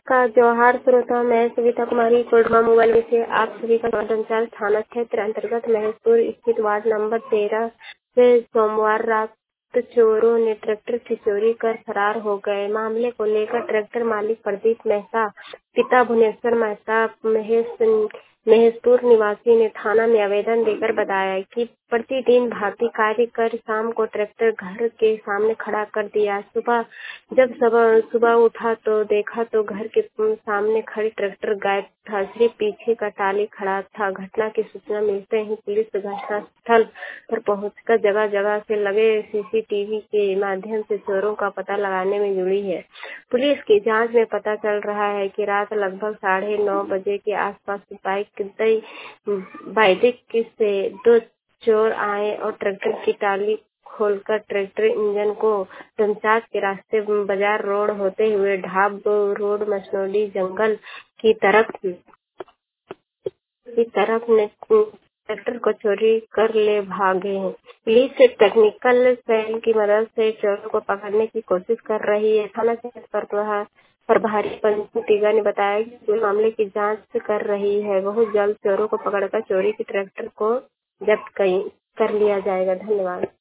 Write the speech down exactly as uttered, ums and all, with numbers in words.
का जोहार श्रोता, मैं सविता कुमारी कोडमा मोबाइल से आप सभी का अंचल थाना क्षेत्र अंतर्गत महेशपुर स्थित वार्ड नंबर तेरह से सोमवार रात चोरों ने ट्रैक्टर की चोरी कर फरार हो गए। मामले को लेकर ट्रैक्टर मालिक प्रदीप मेहता, पिता भुवनेश्वर मेहता महेश महेशपुर निवासी ने थाना में आवेदन देकर बताया कि प्रतिदिन भांति कार्य कर शाम को ट्रैक्टर घर के सामने खड़ा कर दिया। सुबह जब सुबह सुबह उठा तो देखा तो घर के सामने खड़ी ट्रैक्टर गायब था, सिर्फ पीछे का टाली खड़ा था। घटना की सूचना मिलते ही पुलिस घटनास्थल पर पहुंचकर जगह जगह से लगे सीसीटीवी के माध्यम से चोरों का पता लगाने में जुड़ी है। पुलिस की जांच में पता चल रहा है कि रात लगभग साढ़े नौ बजे के आसपास बाइक बाइक से दो चोर आए और ट्रैक्टर की टाली खोलकर ट्रैक्टर इंजन को डमचात के रास्ते बाजार रोड होते हुए ढाब रोड मसनौली जंगल की तरफ की तरफ ने ट्रैक्टर को चोरी कर ले भागे हैं। पुलिस से टेक्निकल सेल की मदद से चोरों को पकड़ने की कोशिश कर रही है। थाना क्षेत्र पर प्रभारी पंचू टीगा ने बताया कि मामले की जांच कर रही है। बहुत जल्द चोरों को पकड़कर चोरी की ट्रैक्टर को जब्त कर लिया जाएगा। धन्यवाद।